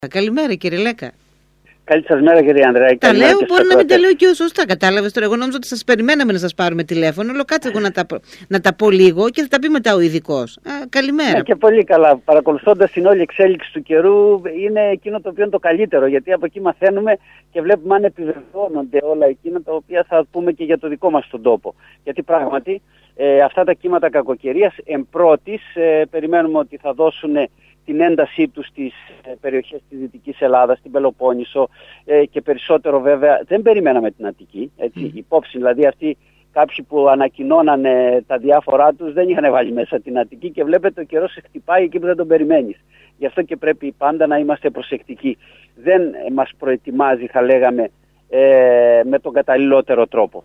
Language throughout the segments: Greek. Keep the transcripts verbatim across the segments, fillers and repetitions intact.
Καλημέρα κύριε Λέκα. Καλή σας μέρα κύριε Ανδρέα. Τα λέω, μπορεί να μην τα λέω και εγώ σωστά. Κατάλαβες τώρα. Εγώ νόμιζα ότι σας περιμέναμε να σας πάρουμε τηλέφωνο. Λέω κάτσε εγώ να τα, να τα πω λίγο και θα τα πει μετά ο ειδικός. Καλημέρα. Ναι, και πολύ καλά. Παρακολουθώντας την όλη εξέλιξη του καιρού, είναι εκείνο το οποίο είναι το καλύτερο. Γιατί από εκεί μαθαίνουμε και βλέπουμε αν επιβεβαιώνονται όλα εκείνα τα οποία θα πούμε και για το δικό μας τον τόπο. Γιατί πράγματι ε, αυτά τα κύματα κακοκαιρίας εν πρώτης ε, περιμένουμε ότι θα δώσουν την έντασή τους στις περιοχές της Δυτικής Ελλάδας, στην Πελοπόννησο ε, και περισσότερο βέβαια δεν περιμέναμε την Αττική, έτσι, mm. υπόψη δηλαδή αυτοί κάποιοι που ανακοινώνανε τα διάφορά τους δεν είχαν βάλει μέσα την Αττική και βλέπετε ο καιρός σε χτυπάει εκεί που δεν τον περιμένεις. Γι' αυτό και πρέπει πάντα να είμαστε προσεκτικοί. Δεν μας προετοιμάζει θα λέγαμε ε, με τον καταλληλότερο τρόπο.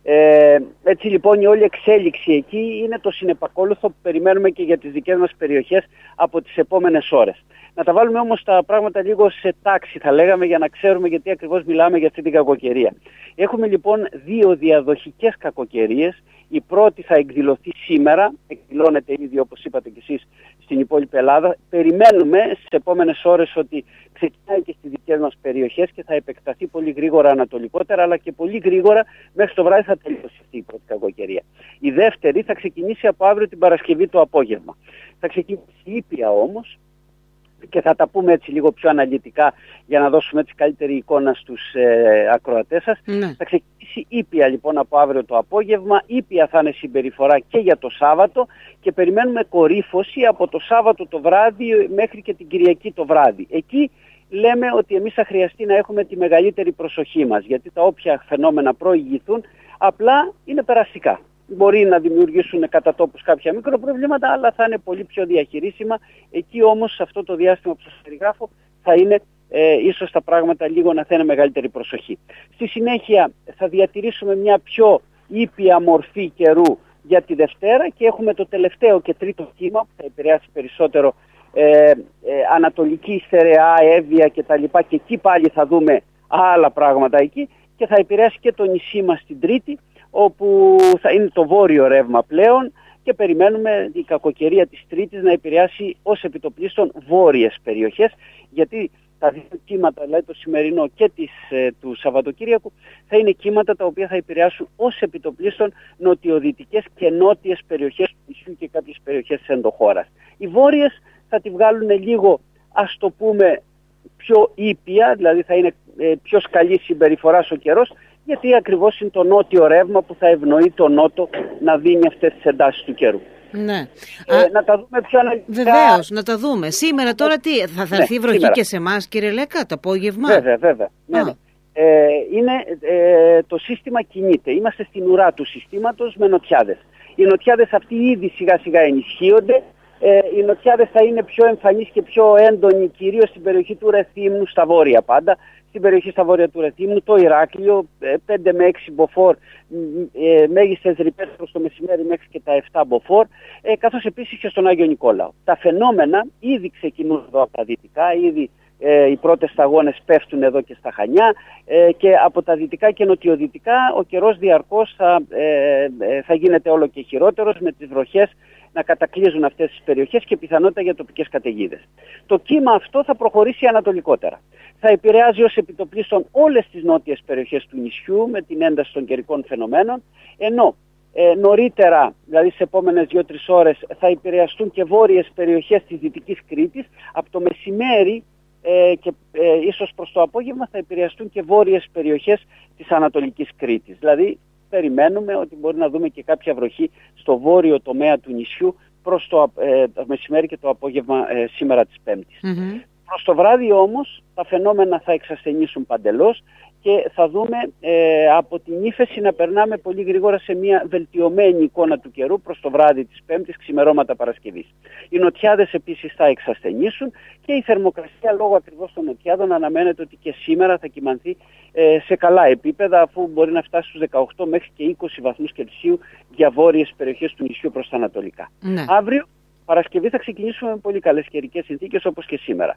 Ε, έτσι λοιπόν η όλη εξέλιξη εκεί είναι το συνεπακόλουθο που περιμένουμε και για τις δικές μας περιοχές από τις επόμενες ώρες. Να τα βάλουμε όμως τα πράγματα λίγο σε τάξη θα λέγαμε για να ξέρουμε γιατί ακριβώς μιλάμε για αυτή την κακοκαιρία. Έχουμε λοιπόν δύο διαδοχικές κακοκαιρίες. Η πρώτη θα εκδηλωθεί σήμερα, εκδηλώνεται ήδη όπως είπατε και εσείς στην υπόλοιπη Ελλάδα. Περιμένουμε στις επόμενες ώρες ότι ξεκινάει και στις δικές μας περιοχές και θα επεκταθεί πολύ γρήγορα ανατολικότερα, αλλά και πολύ γρήγορα μέχρι το βράδυ θα τελειώσει αυτή η πρώτη κακοκαιρία. Η δεύτερη θα ξεκινήσει από αύριο την Παρασκευή το απόγευμα. Θα ξεκινήσει ήπια όμως, και θα τα πούμε έτσι λίγο πιο αναλυτικά για να δώσουμε έτσι καλύτερη εικόνα στους ε, ακροατές σας. Ναι. Θα ξεκινήσει ήπια λοιπόν από αύριο το απόγευμα, ήπια θα είναι συμπεριφορά και για το Σάββατο και περιμένουμε κορύφωση από το Σάββατο το βράδυ μέχρι και την Κυριακή το βράδυ. Εκεί λέμε ότι εμείς θα χρειαστεί να έχουμε τη μεγαλύτερη προσοχή μας, γιατί τα όποια φαινόμενα προηγηθούν απλά είναι περαστικά. Μπορεί να δημιουργήσουν κατά τόπους κάποια μικροπροβλήματα, αλλά θα είναι πολύ πιο διαχειρίσιμα. Εκεί όμως, σε αυτό το διάστημα που σας περιγράφω, θα είναι ε, ίσως τα πράγματα λίγο να θέλουν μεγαλύτερη προσοχή. Στη συνέχεια θα διατηρήσουμε μια πιο ήπια μορφή καιρού για τη Δευτέρα και έχουμε το τελευταίο και τρίτο κύμα που θα επηρεάσει περισσότερο ε, ε, Ανατολική, Στερεά, Εύβοια κτλ. Και εκεί πάλι θα δούμε άλλα πράγματα εκεί και θα επηρεάσει και το νησί μας την Τρίτη, όπου θα είναι το βόρειο ρεύμα πλέον και περιμένουμε η κακοκαιρία της Τρίτης να επηρεάσει ως επιτοπλίστων βόρειες περιοχές, γιατί τα δύο κύματα, δηλαδή το σημερινό και της, ε, του Σαββατοκύριακου, θα είναι κύματα τα οποία θα επηρεάσουν ως επιτοπλίστων νοτιοδυτικές και νότιες περιοχές του νησιού και κάποιες περιοχές της ενδοχώρας. Οι βόρειες θα τη βγάλουν λίγο, ας το πούμε, πιο ήπια, δηλαδή θα είναι ε, πιο σκαλή συμπεριφοράς ο καιρός, γιατί ακριβώς είναι το νότιο ρεύμα που θα ευνοεί το νότο να δίνει αυτές τις εντάσεις του καιρού. Ναι. Ε, Α, να τα δούμε πιο αναλυτικά. Βεβαίως, να τα δούμε. Σήμερα τώρα τι, θα, θα έρθει ναι, βροχή σήμερα. Και σε εμάς κύριε Λέκα το απόγευμα? Βέβαια, βέβαια. Ναι, ναι. Ε, είναι, ε, το σύστημα κινείται. Είμαστε στην ουρά του συστήματος με νοτιάδες. Οι νοτιάδες αυτοί ήδη σιγά σιγά ενισχύονται. Ε, οι νοτιάδες θα είναι πιο εμφανείς και πιο έντονοι κυρίως στην περιοχή του Ρεθύμνου, στα βόρεια πάντα. Στην περιοχή στα βόρεια του Ρεθύμνου, το Ηράκλειο, πέντε με έξι μποφόρ, ε, μέγιστες ρηπές προς το μεσημέρι μέχρι και τα επτά μποφόρ, ε, καθώς επίσης και στον Άγιο Νικόλαο. Τα φαινόμενα ήδη ξεκινούν εδώ από τα δυτικά, ήδη ε, οι πρώτες σταγόνες πέφτουν εδώ και στα Χανιά ε, και από τα δυτικά και νοτιοδυτικά ο καιρός διαρκώς θα, ε, ε, θα γίνεται όλο και χειρότερος με τις βροχές να κατακλείζουν αυτές τις περιοχές και πιθανότητα για τοπικές καταιγίδες. Το κύμα αυτό θα προχωρήσει ανατολικότερα. Θα επηρεάζει ως επιτοπλίστων όλες τις νότιες περιοχές του νησιού με την ένταση των καιρικών φαινομένων, ενώ ε, νωρίτερα, δηλαδή σε επόμενες δύο τρεις ώρες, θα επηρεαστούν και βόρειες περιοχές της Δυτικής Κρήτης. Από το μεσημέρι ε, και ε, ίσως προς το απόγευμα θα επηρεαστούν και βόρειες περιοχές της Ανατολικής Κρήτης. Δηλαδή, περιμένουμε ότι μπορεί να δούμε και κάποια βροχή στο βόρειο τομέα του νησιού προς το, ε, το μεσημέρι και το απόγευμα ε, σήμερα της Πέμπτης. Mm-hmm. Προς το βράδυ όμως τα φαινόμενα θα εξασθενήσουν παντελώς και θα δούμε ε, από την ύφεση να περνάμε πολύ γρήγορα σε μια βελτιωμένη εικόνα του καιρού προς το βράδυ της Πέμπτης, ξημερώματα Παρασκευής. Οι νοτιάδες επίσης θα εξασθενήσουν και η θερμοκρασία λόγω ακριβώς των νοτιάδων αναμένεται ότι και σήμερα θα κυμανθεί ε, σε καλά επίπεδα, αφού μπορεί να φτάσει στους δεκαοκτώ μέχρι και είκοσι βαθμούς Κελσίου για βόρειες περιοχές του νησιού προς τα ανατολικά. Ναι. Αύριο Παρασκευή θα ξεκινήσουμε με πολύ καλές καιρικές συνθήκες όπως και σήμερα.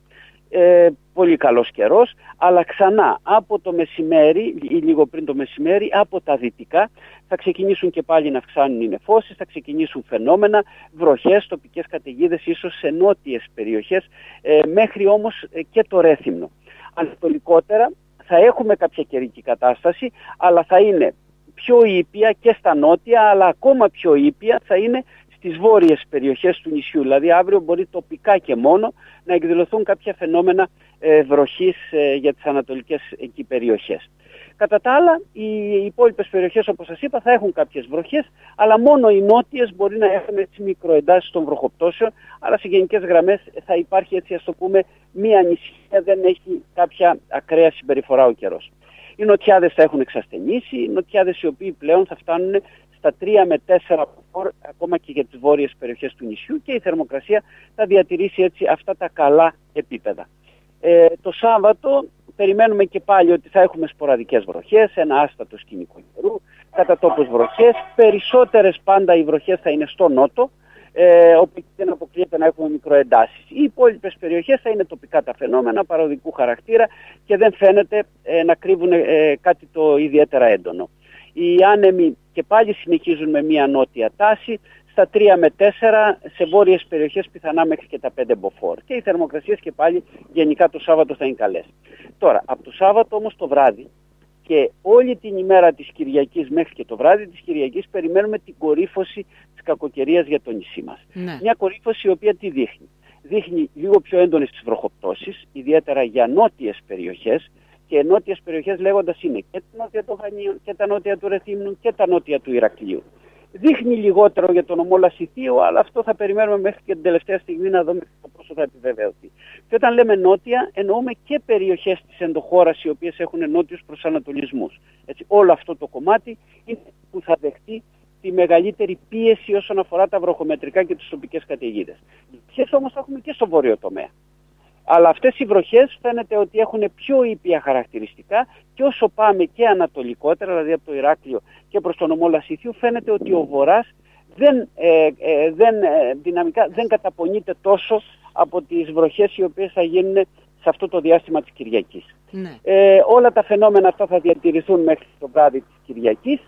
ε, πολύ καλός καιρός, αλλά ξανά από το μεσημέρι ή λίγο πριν το μεσημέρι από τα δυτικά θα ξεκινήσουν και πάλι να αυξάνουν οι νεφώσεις, θα ξεκινήσουν φαινόμενα, βροχές, τοπικές καταιγίδες ίσως σε νότιες περιοχές, ε, μέχρι όμως ε, και το Ρέθυμνο. Ανατολικότερα θα έχουμε κάποια καιρική κατάσταση, αλλά θα είναι πιο ήπια και στα νότια, αλλά ακόμα πιο ήπια θα είναι στις βόρειες περιοχές του νησιού. Δηλαδή αύριο μπορεί τοπικά και μόνο να εκδηλωθούν κάποια φαινόμενα ε, βροχής ε, για τις ανατολικές εκεί περιοχές. Κατά τα άλλα, οι υπόλοιπες περιοχές, όπως σας είπα, θα έχουν κάποιες βροχές, αλλά μόνο οι νότιες μπορεί να έχουν έτσι μικροεντάσεις των βροχοπτώσεων, αλλά σε γενικές γραμμές θα υπάρχει, έτσι ας το πούμε, μία ανησυχία, δεν έχει κάποια ακραία συμπεριφορά ο καιρός. Οι νοτιάδες θα έχουν εξασθενήσει, οι νοτιάδες οι οποίοι πλέον θα φτάνουν στα τρία με τέσσερα ακόμα και για τις βόρειες περιοχές του νησιού, και η θερμοκρασία θα διατηρήσει έτσι αυτά τα καλά επίπεδα. Ε, το Σάββατο περιμένουμε και πάλι ότι θα έχουμε σποραδικές βροχές, ένα άστατο σκηνικό καιρού, κατά τόπους βροχές, περισσότερες πάντα οι βροχές θα είναι στο νότο, ε, όπου δεν αποκλείεται να έχουμε μικροεντάσεις. Οι υπόλοιπες περιοχές θα είναι τοπικά τα φαινόμενα, παροδικού χαρακτήρα και δεν φαίνεται ε, να κρύβουν ε, κάτι το ιδιαίτερα έντονο. Οι άνεμοι και πάλι συνεχίζουν με μια νότια τάση, στα τρία με τέσσερα, σε βόρειες περιοχές πιθανά μέχρι και τα πέντε μποφόρ. Και οι θερμοκρασίες και πάλι γενικά το Σάββατο θα είναι καλές. Τώρα, από το Σάββατο όμως το βράδυ και όλη την ημέρα της Κυριακής μέχρι και το βράδυ της Κυριακής περιμένουμε την κορύφωση της κακοκαιρίας για το νησί μας. Ναι. Μια κορύφωση η οποία τι δείχνει? Δείχνει λίγο πιο έντονες τις βροχοπτώσεις, ιδιαίτερα για νότιες περιοχές, και νότιες περιοχές λέγοντας είναι και τα νότια των Χανίων και τα νότια του Ρεθύμνου και τα νότια του Ηρακλείου. Δείχνει λιγότερο για τον νομό Λασιθίου, αλλά αυτό θα περιμένουμε μέχρι και την τελευταία στιγμή να δούμε πόσο θα επιβεβαιωθεί. Και όταν λέμε νότια, εννοούμε και περιοχές της ενδοχώρας οι οποίες έχουν νότιους προσανατολισμούς. Έτσι, όλο αυτό το κομμάτι είναι που θα δεχτεί τη μεγαλύτερη πίεση όσον αφορά τα βροχομετρικά και τις τοπικές καταιγίδες. Ποιες όμως θα έχουμε και στο βόρειο τομέα. Αλλά αυτές οι βροχές φαίνεται ότι έχουν πιο ήπια χαρακτηριστικά, και όσο πάμε και ανατολικότερα, δηλαδή από το Ηράκλειο και προς τον νομό Λασιθίου, φαίνεται ότι ο βορράς δεν, ε, ε, δεν, ε, δυναμικά δεν καταπονείται τόσο από τις βροχές οι οποίες θα γίνουν σε αυτό το διάστημα της Κυριακής. Ναι. Ε, όλα τα φαινόμενα αυτά θα διατηρηθούν μέχρι το βράδυ της Κυριακής.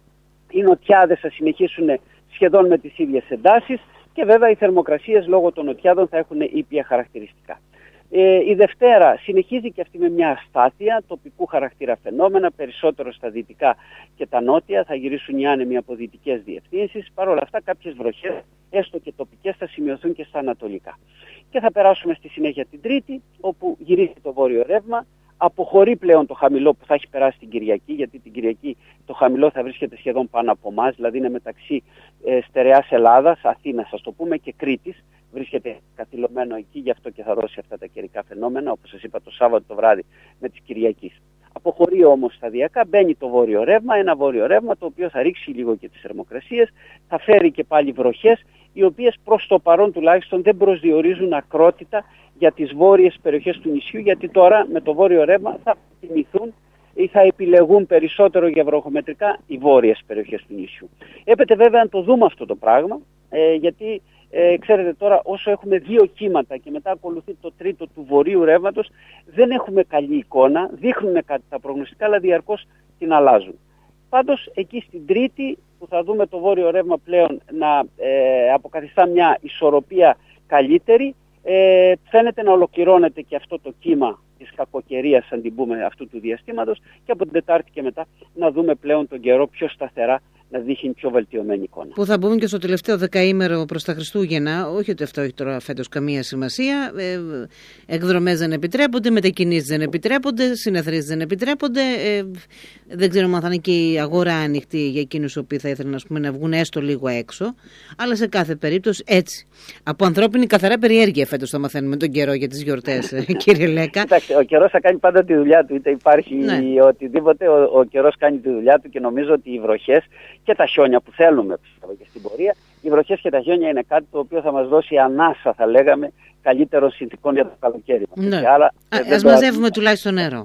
Οι νοτιάδες θα συνεχίσουν σχεδόν με τις ίδιες εντάσεις και βέβαια οι θερμοκρασίες λόγω των νοτιάδων θα έχουν ήπια χαρακτηριστικά. Ε, η Δευτέρα συνεχίζει και αυτή με μια αστάθεια, τοπικού χαρακτήρα φαινόμενα, περισσότερο στα δυτικά και τα νότια, θα γυρίσουν οι άνεμοι από δυτικές διευθύνσεις. Παρ' όλα αυτά κάποιες βροχές, έστω και τοπικές, θα σημειωθούν και στα ανατολικά. Και θα περάσουμε στη συνέχεια την Τρίτη, όπου γυρίζει το βόρειο ρεύμα, αποχωρεί πλέον το χαμηλό που θα έχει περάσει την Κυριακή, γιατί την Κυριακή το χαμηλό θα βρίσκεται σχεδόν πάνω από εμάς, δηλαδή είναι μεταξύ ε, στερεάς Ελλάδας, Αθήνας ας το πούμε, και Κρήτης. Βρίσκεται καθυλωμένο εκεί, γι' αυτό και θα δώσει αυτά τα καιρικά φαινόμενα, όπως σας είπα το Σάββατο το βράδυ με τις Κυριακής. Αποχωρεί όμως σταδιακά, μπαίνει το βόρειο ρεύμα, ένα βόρειο ρεύμα το οποίο θα ρίξει λίγο και τις θερμοκρασίες, θα φέρει και πάλι βροχές, οι οποίες προς το παρόν τουλάχιστον δεν προσδιορίζουν ακρότητα για τις βόρειες περιοχές του νησιού, γιατί τώρα με το βόρειο ρεύμα θα θυμηθούν ή θα επιλεγούν περισσότερο για βροχομετρικά οι βόρειες περιοχές του νησιού. Έπεται βέβαια να το δούμε αυτό το πράγμα, ε, γιατί Ε, ξέρετε τώρα, όσο έχουμε δύο κύματα και μετά ακολουθεί το τρίτο του βορείου ρεύματος, δεν έχουμε καλή εικόνα, δείχνουν κάτι τα προγνωστικά, αλλά διαρκώς την αλλάζουν. Πάντως εκεί στην Τρίτη που θα δούμε το βόρειο ρεύμα πλέον να ε, αποκαθιστά μια ισορροπία καλύτερη, ε, φαίνεται να ολοκληρώνεται και αυτό το κύμα της κακοκαιρίας, αν την πούμε, αυτού του διαστήματος, και από την Τετάρτη και μετά να δούμε πλέον τον καιρό πιο σταθερά, να δείχνει πιο βελτιωμένη εικόνα. Που θα μπούμε και στο τελευταίο δεκαήμερο προς τα Χριστούγεννα. Όχι ότι αυτό έχει τώρα φέτος καμία σημασία. Ε, εκδρομές δεν επιτρέπονται, μετακινήσεις δεν επιτρέπονται, συνεθρίες δεν επιτρέπονται. Ε, δεν ξέρουμε αν θα είναι και η αγορά ανοιχτή για εκείνους οι οποίοι θα ήθελαν ας πούμε, να βγουν έστω λίγο έξω. Αλλά σε κάθε περίπτωση έτσι. Από ανθρώπινη καθαρά περιέργεια φέτος θα μαθαίνουμε τον καιρό για τις γιορτές, κύριε Λέκα. Κοιτάξτε, ο καιρός θα κάνει πάντα τη δουλειά του. Είτε υπάρχει ναι. οτιδήποτε, ο, ο καιρός κάνει τη δουλειά του, και νομίζω ότι οι βροχές και τα χιόνια που θέλουμε πιστεύω και στην πορεία, οι βροχές και τα χιόνια είναι κάτι το οποίο θα μας δώσει ανάσα, θα λέγαμε, καλύτερων συνθηκών για το καλοκαίρι. Ναι. Άρα, Α, ας μαζεύουμε τουλάχιστον νερό.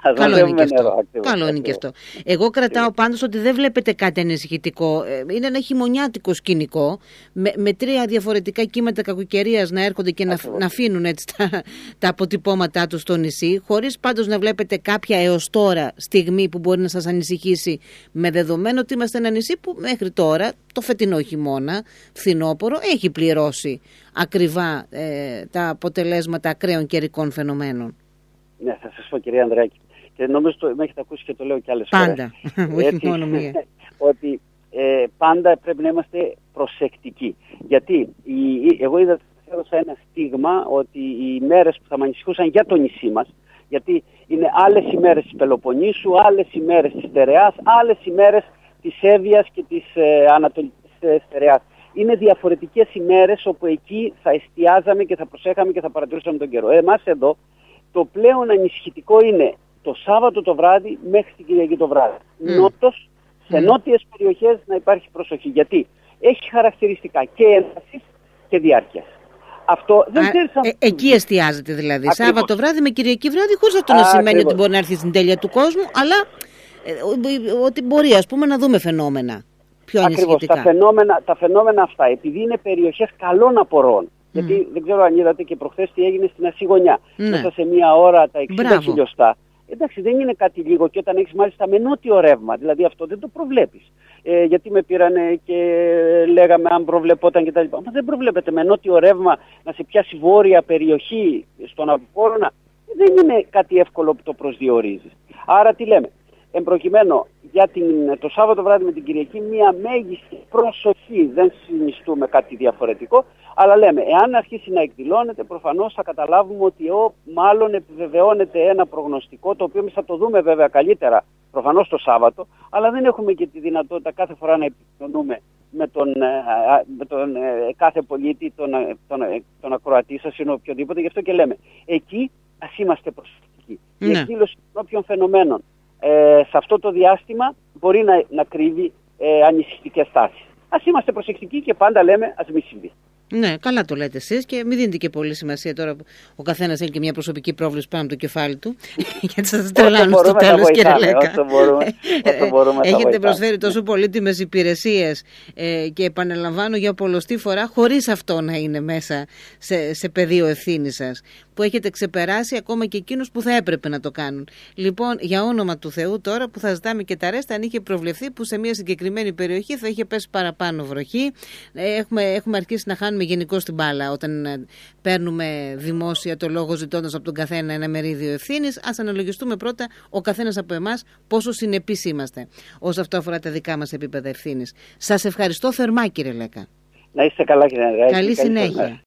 Καλό είναι και αυτό. Καλό είναι και αυτό. Εγώ κρατάω πάντως ότι δεν βλέπετε κάτι ανησυχητικό. Είναι ένα χειμωνιάτικο σκηνικό με, με τρία διαφορετικά κύματα κακοκαιρίας να έρχονται και να, να αφήνουν έτσι τα, τα αποτυπώματά τους στο νησί, χωρίς πάντως να βλέπετε κάποια έως τώρα στιγμή που μπορεί να σας ανησυχήσει, με δεδομένο ότι είμαστε ένα νησί που μέχρι τώρα το φετινό χειμώνα, φθινόπωρο, έχει πληρώσει ακριβά ε, τα αποτελέσματα ακραίων καιρικών φαινομένων. Ναι, θα σας πω, κυρία Ανδρεάκη, και νομίζω το με έχετε ακούσει και το λέω κι άλλες πάντα. φορές. Όχι μόνο μία. Ότι ε, πάντα πρέπει να είμαστε προσεκτικοί. Γιατί η, η, εγώ είδα έδωσα ένα στίγμα ότι οι μέρες που θα με ανησυχούσαν για το νησί μας, γιατί είναι άλλες ημέρες της Πελοποννήσου, άλλες ημέρες της Στερεάς, άλλες ημέρες της Εύβοιας και της ε, Ανατολικής ε, Στερεάς. Είναι διαφορετικές ημέρες όπου εκεί θα εστιάζαμε και θα προσέχαμε και θα παρατηρούσαμε τον καιρό. Εμάς εδώ το πλέον ανησυχητικό είναι το Σάββατο το βράδυ μέχρι την Κυριακή το βράδυ. Mm. Νότος, σε mm. νότιες περιοχές να υπάρχει προσοχή. Γιατί έχει χαρακτηριστικά και έντασης και διάρκειας. Αυτό δεν ξέρεις αν... ε, εκεί εστιάζεται δηλαδή. Ακριβώς. Σάββατο βράδυ με Κυριακή βράδυ, χωρίς αυτό να σημαίνει ότι μπορεί να έρθει στην τέλεια του κόσμου, αλλά ε, ότι μπορεί, ας πούμε, να δούμε φαινόμενα πιο ανησυχητικά. Τα φαινόμενα, τα φαινόμενα αυτά, επειδή είναι περιοχές καλών απορρών. Mm. Γιατί δεν ξέρω αν είδατε και προχθές τι έγινε στην Ασηγωνιά. Mm. Μέσα σε μία ώρα τα εξήντα χιλιοστά. Εντάξει, δεν είναι κάτι λίγο, και όταν έχεις μάλιστα με νότιο ρεύμα, δηλαδή αυτό δεν το προβλέπεις. Ε, γιατί με πήρανε και λέγαμε αν προβλεπόταν κτλ. Μα δεν προβλέπεται με νότιο ρεύμα να σε πιάσει βόρεια περιοχή στον Απόλλωνα. Δεν είναι κάτι εύκολο που το προσδιορίζεις. Άρα τι λέμε. Εν προκειμένου για την, το Σάββατο βράδυ με την Κυριακή μία μέγιστη προσοχή, δεν συνιστούμε κάτι διαφορετικό, αλλά λέμε εάν αρχίσει να εκδηλώνεται προφανώς θα καταλάβουμε ότι ο, μάλλον επιβεβαιώνεται ένα προγνωστικό, το οποίο εμείς θα το δούμε βέβαια καλύτερα προφανώς το Σάββατο, αλλά δεν έχουμε και τη δυνατότητα κάθε φορά να επικοινωνούμε με τον, με τον κάθε πολίτη, τον, τον, τον ακροατή σας ή οποιοδήποτε, γι' αυτό και λέμε εκεί ας είμαστε προσεκτικοί. Ναι. Η εκδήλωση όποιων φαινομένων Ε, σε αυτό το διάστημα μπορεί να, να κρύβει ε, ανησυχητικές τάσεις. Ας είμαστε προσεκτικοί και πάντα λέμε ας μη συμβεί. Ναι, καλά το λέτε εσείς και μην δίνετε και πολύ σημασία τώρα που ο καθένας έχει και μια προσωπική πρόβλεψη πάνω από το κεφάλι του. Γιατί σας τρελάνουν στο τέλος, κύριε Λέκα. Όσο μπορούμε, όσο μπορούμε έχετε προσφέρει τόσο πολύτιμες υπηρεσίες ε, και επαναλαμβάνω για πολλοστή φορά, χωρίς αυτό να είναι μέσα σε, σε πεδίο ευθύνης σας, που έχετε ξεπεράσει ακόμα και εκείνους που θα έπρεπε να το κάνουν. Λοιπόν, για όνομα του Θεού τώρα που θα ζητάμε και τα ρέστα, αν είχε προβλεφθεί που σε μια συγκεκριμένη περιοχή θα είχε πέσει παραπάνω βροχή. Έχουμε, έχουμε αρχίσει να χάνουμε γενικώς την μπάλα όταν παίρνουμε δημόσια το λόγο ζητώντας από τον καθένα ένα μερίδιο ευθύνης. Ας αναλογιστούμε πρώτα ο καθένας από εμάς πόσο συνεπείς είμαστε όσο αυτό αφορά τα δικά μας επίπεδα ευθύνης. Σας ευχαριστώ θερμά, κύριε Λέκα. Να είστε καλά, κύριε Ανδρεάκη. Καλή συνέχεια.